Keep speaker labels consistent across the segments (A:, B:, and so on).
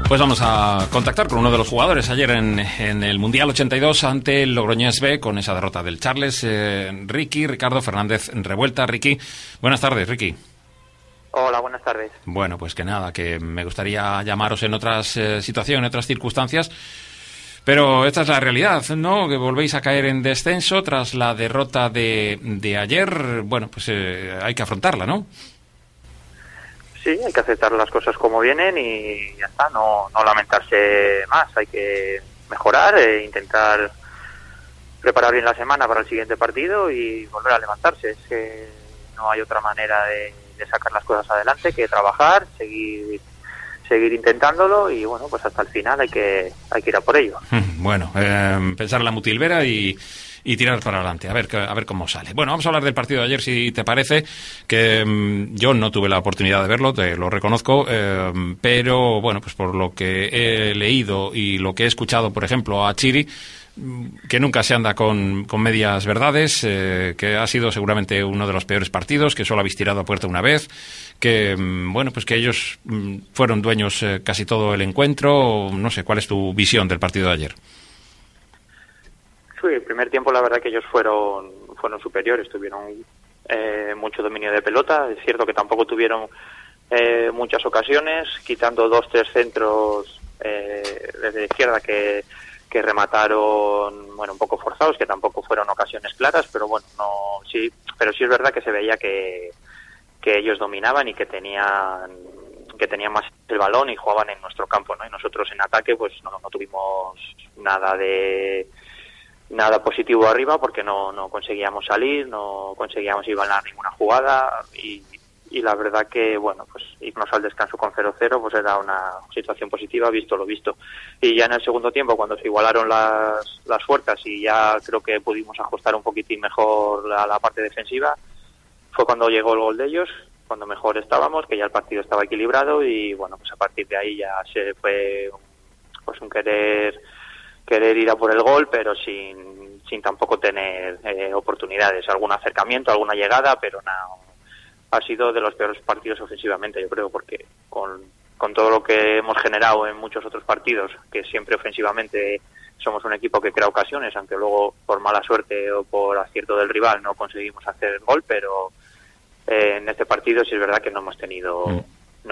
A: Pues vamos a contactar con uno de los jugadores ayer en el Mundial 82 ante el Logroñés B con esa derrota del Charles, Ricardo Fernández Revuelta. Ricky, buenas tardes, Ricky.
B: Hola, buenas tardes.
A: Bueno, pues que nada, que me gustaría llamaros en otras situaciones, en otras circunstancias, pero esta es la realidad, ¿no? Que volvéis a caer en descenso tras la derrota de ayer. Bueno, pues hay que afrontarla, ¿no?
B: Sí, hay que aceptar las cosas como vienen y ya está, no lamentarse más, hay que mejorar, intentar preparar bien la semana para el siguiente partido y volver a levantarse. Es que no hay otra manera de sacar las cosas adelante que trabajar, seguir intentándolo y bueno, pues hasta el final hay que ir a por ello.
A: Bueno, pensar en la Mutilvera y tirar para adelante, a ver cómo sale. Bueno, vamos a hablar del partido de ayer, si te parece, que yo no tuve la oportunidad de verlo, te lo reconozco, pero bueno, pues por lo que he leído y lo que he escuchado, por ejemplo, a Chiri, que nunca se anda con medias verdades, que ha sido seguramente uno de los peores partidos, que solo habéis tirado a puerta una vez, que bueno, pues que ellos fueron dueños casi todo el encuentro. No sé, ¿cuál es tu visión del partido de ayer?
B: Sí, el primer tiempo la verdad que ellos fueron superiores, tuvieron mucho dominio de pelota. Es cierto que tampoco tuvieron muchas ocasiones, quitando 2-3 centros desde la izquierda que remataron, bueno, un poco forzados, que tampoco fueron ocasiones claras, pero bueno, pero sí es verdad que se veía que ellos dominaban y que tenían más el balón y jugaban en nuestro campo, ¿no? Y nosotros en ataque pues no tuvimos nada positivo arriba porque no conseguíamos salir, no conseguíamos ganar ninguna jugada y la verdad que, bueno, pues irnos al descanso con 0-0 pues era una situación positiva, visto lo visto. Y ya en el segundo tiempo, cuando se igualaron las fuerzas y ya creo que pudimos ajustar un poquitín mejor la parte defensiva, fue cuando llegó el gol de ellos, cuando mejor estábamos, que ya el partido estaba equilibrado y, bueno, pues a partir de ahí ya se fue pues un querer ir a por el gol, pero sin tampoco tener oportunidades, algún acercamiento, alguna llegada, pero no. Ha sido de los peores partidos ofensivamente, yo creo, porque con todo lo que hemos generado en muchos otros partidos, que siempre ofensivamente somos un equipo que crea ocasiones, aunque luego por mala suerte o por acierto del rival no conseguimos hacer el gol, pero en este partido sí es verdad que no hemos tenido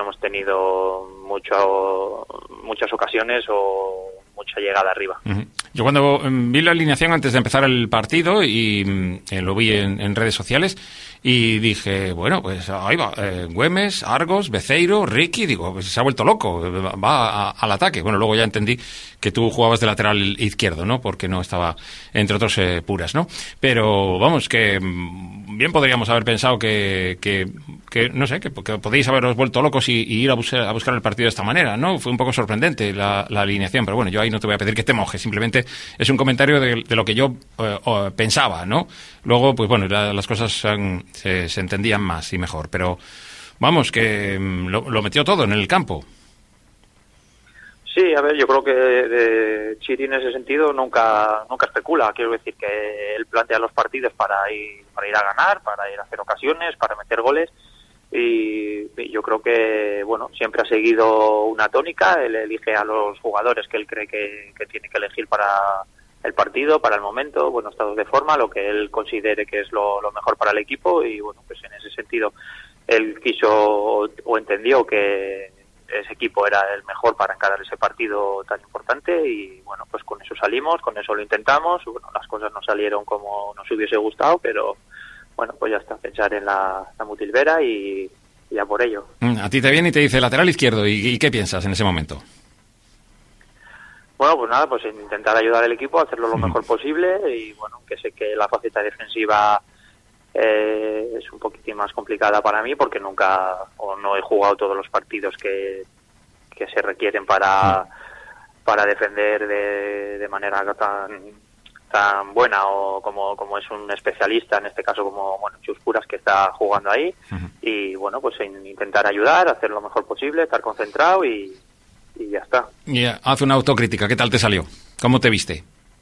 B: muchas ocasiones o mucha llegada arriba.
A: Yo cuando vi la alineación antes de empezar el partido y lo vi en redes sociales y dije, bueno, pues ahí va, Güemes, Argos, Beceiro, Ricky, digo, pues se ha vuelto loco, va al ataque. Bueno, luego ya entendí que tú jugabas de lateral izquierdo, ¿no? Porque no estaba, entre otros, Puras, ¿no? Pero vamos, que bien podríamos haber pensado que no sé, que podéis haberos vuelto locos y ir a buscar el partido de esta manera, ¿no? Fue un poco sorprendente la alineación, pero bueno, yo ahí no te voy a pedir que te mojes, simplemente es un comentario de lo que yo pensaba, ¿no? Luego, pues bueno, las cosas se entendían más y mejor, pero vamos, que lo metió todo en el campo.
B: Sí, a ver, yo creo que Chiri en ese sentido nunca especula. Quiero decir que él plantea los partidos para ir a ganar, para ir a hacer ocasiones, para meter goles. Y yo creo que, bueno, siempre ha seguido una tónica. Él elige a los jugadores que él cree que tiene que elegir para el partido, para el momento, buenos estados de forma, lo que él considere que es lo mejor para el equipo. Y bueno, pues en ese sentido él quiso o entendió que ese equipo era el mejor para encarar ese partido tan importante y bueno, pues con eso salimos, con eso lo intentamos. Bueno, las cosas no salieron como nos hubiese gustado, pero bueno, pues ya está, pensar en la Mutilvera y ya por ello.
A: A ti te viene y te dice lateral izquierdo, ¿y qué piensas en ese momento?
B: Bueno, pues nada, pues intentar ayudar al equipo a hacerlo lo mejor posible y bueno, que sé que la faceta defensiva es un poquitín más complicada para mí porque nunca o no he jugado todos los partidos que se requieren para defender de manera tan buena o como es un especialista, en este caso como Chus Puras, que está jugando ahí. Y bueno, pues intentar ayudar, hacer lo mejor posible, estar concentrado y ya está.
A: Y haz una autocrítica, ¿qué tal te salió? ¿Cómo te viste?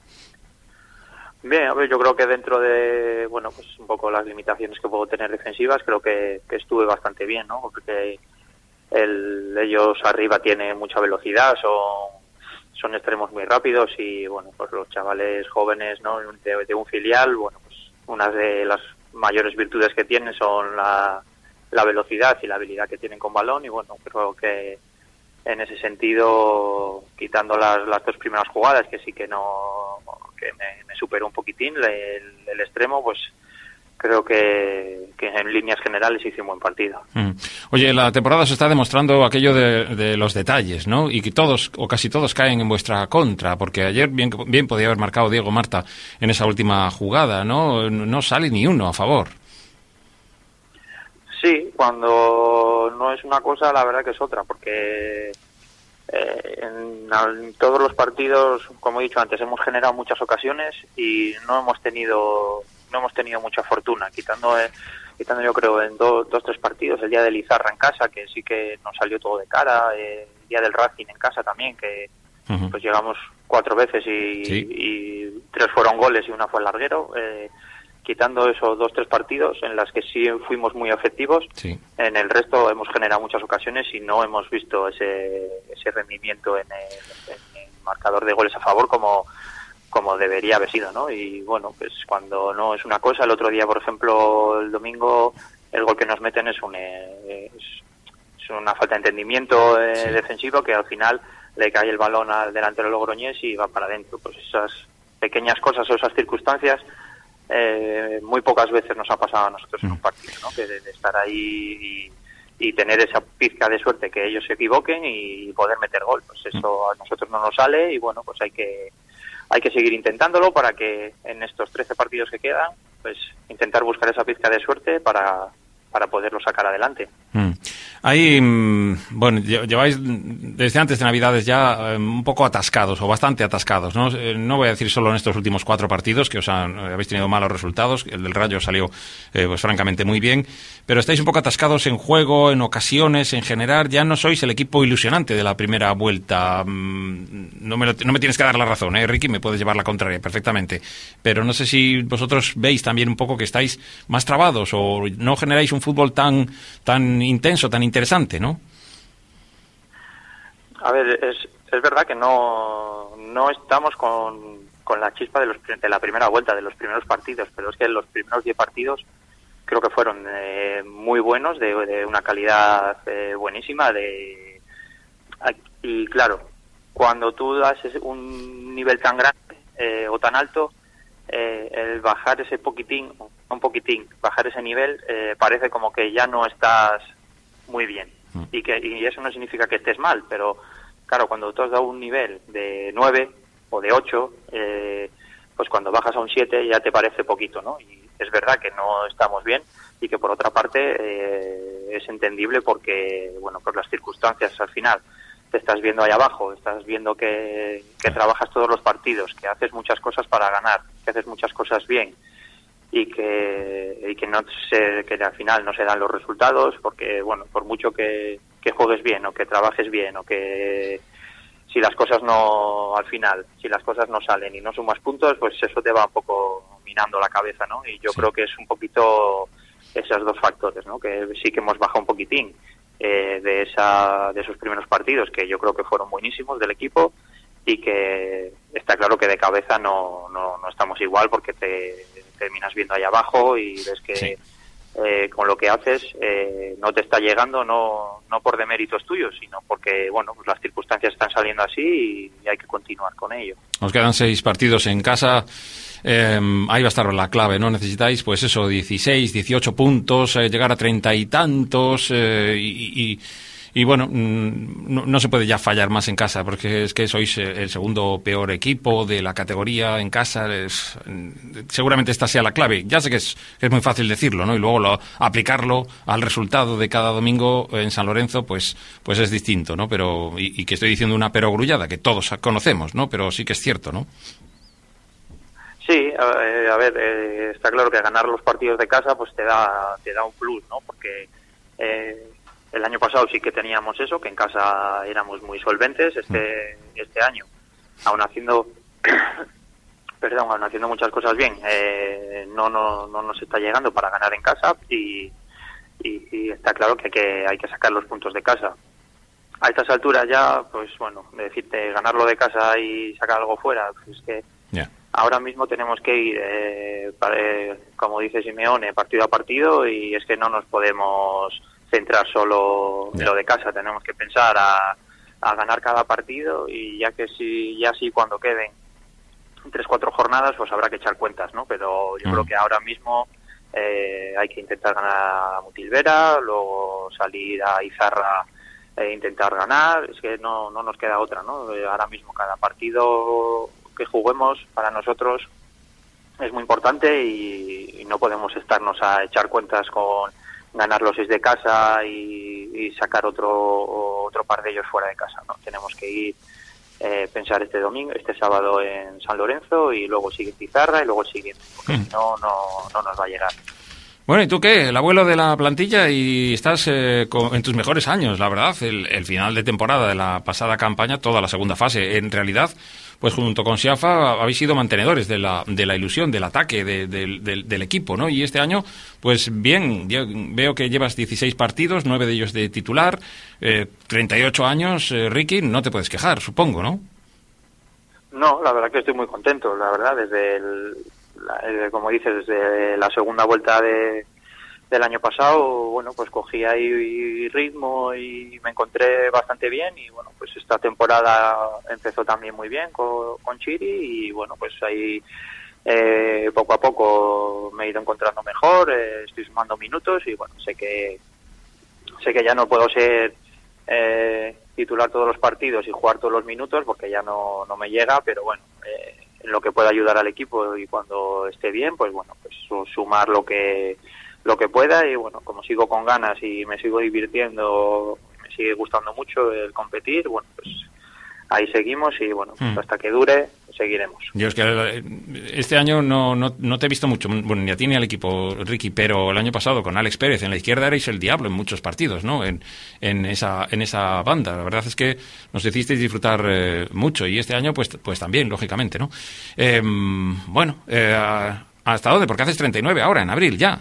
B: Bien, a ver, yo creo que dentro de, bueno, pues un poco las limitaciones que puedo tener defensivas, creo que estuve bastante bien, ¿no? Porque ellos arriba tienen mucha velocidad, son extremos muy rápidos y bueno, pues los chavales jóvenes, ¿no? de un filial, bueno, pues una de las mayores virtudes que tienen son la velocidad y la habilidad que tienen con balón y bueno, creo que en ese sentido, quitando las 2 primeras jugadas que sí que me superó un poquitín el extremo, pues creo que en líneas generales hice un buen partido.
A: Oye, la temporada se está demostrando aquello de los detalles, ¿no? Y que todos, o casi todos, caen en vuestra contra, porque ayer bien podía haber marcado Diego Marta en esa última jugada, ¿no? No sale ni uno a favor.
B: Sí, cuando no es una cosa, la verdad que es otra, porque en todos los partidos, como he dicho antes, hemos generado muchas ocasiones y no hemos tenido mucha fortuna, quitando yo creo en 2-3 partidos, el día del Izarra en casa, que sí que nos salió todo de cara, el día del Racing en casa también, que pues llegamos 4 veces y 3 fueron goles y una fue el larguero. Quitando esos 2-3 partidos en las que sí fuimos muy efectivos, en el resto hemos generado muchas ocasiones y no hemos visto ese rendimiento en el marcador de goles a favor como debería haber sido, ¿no? Y bueno, pues cuando no es una cosa, el otro día, por ejemplo, el domingo, el gol que nos meten es una falta de entendimiento defensivo que al final le cae el balón al delantero logroñés y va para adentro. Pues esas pequeñas cosas o esas circunstancias muy pocas veces nos ha pasado a nosotros en un partido, ¿no? Que de estar ahí y tener esa pizca de suerte que ellos se equivoquen y poder meter gol, pues eso a nosotros no nos sale y bueno, pues hay que seguir intentándolo para que en estos 13 partidos que quedan, pues intentar buscar esa pizca de suerte para poderlo sacar adelante.
A: Ahí, bueno, lleváis desde antes de Navidades ya un poco atascados, o bastante atascados, ¿no? No voy a decir solo en estos últimos 4 partidos, que habéis tenido malos resultados, el del Rayo salió, pues francamente, muy bien, pero estáis un poco atascados en juego, en ocasiones, en general, ya no sois el equipo ilusionante de la primera vuelta. No me tienes que dar la razón, Ricky, me puedes llevar la contraria perfectamente, pero no sé si vosotros veis también un poco que estáis más trabados o no generáis un fútbol tan intenso, tan interesante, ¿no?
B: A ver, es verdad que no estamos con la chispa de la primera vuelta, de los primeros partidos, pero es que los primeros 10 partidos creo que fueron muy buenos, de una calidad buenísima, y claro, cuando tú das un nivel tan grande o tan alto, el bajar bajar ese nivel parece como que ya no estás muy bien y eso no significa que estés mal, pero claro, cuando tú has dado un nivel de 9 o de 8, pues cuando bajas a un 7 ya te parece poquito, ¿no? Y es verdad que no estamos bien y que por otra parte es entendible porque, bueno, por las circunstancias al final te estás viendo ahí abajo, estás viendo que trabajas todos los partidos, que haces muchas cosas para ganar, que haces muchas cosas bien y que al final no se dan los resultados porque, bueno, por mucho que juegues bien o que trabajes bien o que si las cosas no salen y no sumas puntos, pues eso te va un poco minando la cabeza, ¿no? Y yo creo que es un poquito esos 2 factores, ¿no? Que sí que hemos bajado un poquitín de esos primeros partidos que yo creo que fueron buenísimos del equipo y que está claro que de cabeza no estamos igual porque te terminas viendo ahí abajo y ves que con lo que haces no te está llegando, no por deméritos tuyos, sino porque, bueno, pues las circunstancias están saliendo así y hay que continuar con ello.
A: Os quedan 6 partidos en casa. Ahí va a estar la clave, ¿no? Necesitáis, pues eso, 16, 18 puntos, llegar a 30 y tantos, y bueno, no se puede ya fallar más en casa, porque es que sois el segundo peor equipo de la categoría en casa. Seguramente esta sea la clave. Ya sé que es muy fácil decirlo, ¿no? Y luego aplicarlo al resultado de cada domingo en San Lorenzo, pues es distinto, ¿no? Pero y que estoy diciendo una perogrullada que todos conocemos, ¿no? Pero sí que es cierto, ¿no?
B: Sí, a ver, está claro que ganar los partidos de casa pues te da un plus, ¿no? Porque el año pasado sí que teníamos eso, que en casa éramos muy solventes. Este año, aún haciendo muchas cosas bien, no nos está llegando para ganar en casa y y está claro que hay que sacar los puntos de casa. A estas alturas ya, pues bueno, decirte ganarlo de casa y sacar algo fuera, pues es que ahora mismo tenemos que ir, como dice Simeone, partido a partido, y es que no nos podemos centrar solo en lo de casa. Tenemos que pensar a ganar cada partido, y ya sí cuando queden 3-4 jornadas, pues habrá que echar cuentas, ¿no? Pero yo creo que ahora mismo hay que intentar ganar a Mutilvera, luego salir a Izarra e intentar ganar. Es que no nos queda otra, ¿no? Ahora mismo cada partido que juguemos para nosotros es muy importante, y no podemos estarnos a echar cuentas con ganar los 6 de casa y sacar otro par de ellos fuera de casa, ¿no? Tenemos que ir, pensar este sábado en San Lorenzo, y luego sigue Pizarra, y luego el siguiente, porque si no nos va a llegar.
A: Bueno, ¿y tú qué? El abuelo de la plantilla, y estás en tus mejores años, la verdad. El final de temporada de la pasada campaña, toda la segunda fase, en realidad, pues junto con Siafa habéis sido mantenedores de la ilusión, del ataque del equipo, ¿no? Y este año, pues bien, yo veo que llevas 16 partidos, 9 de ellos de titular, 38 años, Ricky, no te puedes quejar, supongo, ¿no?
B: No, la verdad que estoy muy contento, la verdad, como dices, desde la segunda vuelta del año pasado, bueno, pues cogí ahí ritmo y me encontré bastante bien, y bueno, pues esta temporada empezó también muy bien con Chiri, y bueno, pues ahí poco a poco me he ido encontrando mejor, estoy sumando minutos, y bueno, sé que ya no puedo ser titular todos los partidos y jugar todos los minutos, porque ya no me llega, pero bueno, en lo que pueda ayudar al equipo, y cuando esté bien, pues bueno, pues sumar lo que pueda, y bueno, como sigo con ganas y me sigo divirtiendo, me sigue gustando mucho el competir, bueno, pues ahí seguimos, y bueno, pues hasta que dure seguiremos.
A: Yo es que este año no te he visto mucho, bueno, ni a ti ni al equipo, Ricky, pero el año pasado con Alex Pérez en la izquierda erais el diablo en muchos partidos, ¿no? En esa banda. La verdad es que nos hicisteis disfrutar mucho, y este año pues también, lógicamente, ¿no? Bueno, ¿hasta dónde? Porque haces 39 ahora, en abril, ya.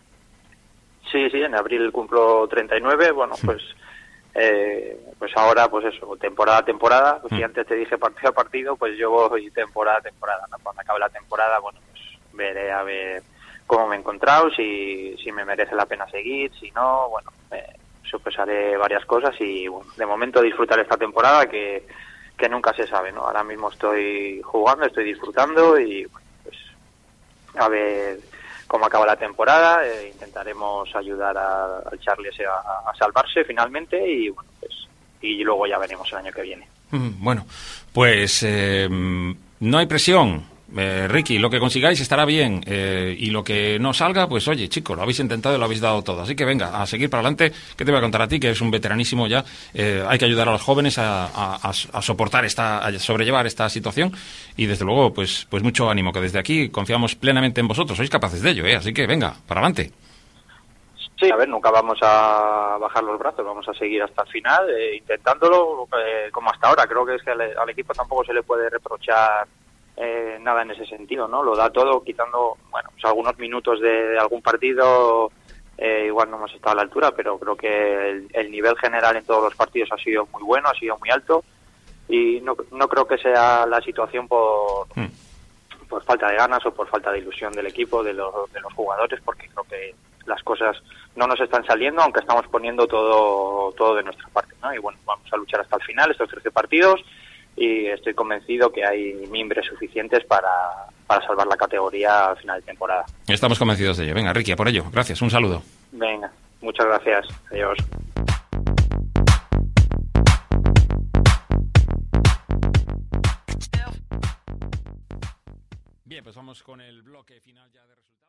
B: Sí, en abril cumplo 39, bueno, pues ahora, pues eso, temporada a temporada, pues si antes te dije partido a partido, pues yo voy temporada a temporada, ¿no? Cuando acabe la temporada, bueno, pues veré a ver cómo me he encontrado, si me merece la pena seguir, si no, bueno, pues haré varias cosas, y bueno, de momento disfrutar esta temporada que nunca se sabe, ¿no? Ahora mismo estoy jugando, estoy disfrutando, y bueno, pues a ver cómo acaba la temporada, intentaremos ayudar al Charlie a salvarse finalmente, y bueno, pues y luego ya veremos el año que viene.
A: Bueno, pues no hay presión, Ricky, lo que consigáis estará bien, y lo que no salga, pues oye, chicos, lo habéis intentado y lo habéis dado todo, así que venga, a seguir para adelante. ¿Qué te voy a contar a ti, que eres un veteranísimo ya? Hay que ayudar a los jóvenes a soportar a sobrellevar esta situación, y desde luego, pues mucho ánimo, que desde aquí confiamos plenamente en vosotros, sois capaces de ello, así que venga, para adelante.
B: Sí, a ver, nunca vamos a bajar los brazos, vamos a seguir hasta el final, intentándolo como hasta ahora. Creo que es que al equipo tampoco se le puede reprochar nada en ese sentido, ¿no? Lo da todo, quitando, bueno, pues algunos minutos de algún partido, igual no hemos estado a la altura, pero creo que el nivel general en todos los partidos ha sido muy bueno, ha sido muy alto, y no creo que sea la situación por falta de ganas o por falta de ilusión del equipo, de los jugadores, porque creo que las cosas no nos están saliendo, aunque estamos poniendo todo de nuestra parte, ¿no? Y bueno, vamos a luchar hasta el final, estos 13 partidos, y estoy convencido que hay mimbres suficientes para salvar la categoría al final de temporada.
A: Estamos convencidos de ello. Venga, Ricky, a por ello. Gracias, un saludo.
B: Venga, muchas gracias. Adiós.
A: Bien, pues vamos con el bloque final ya de resultados.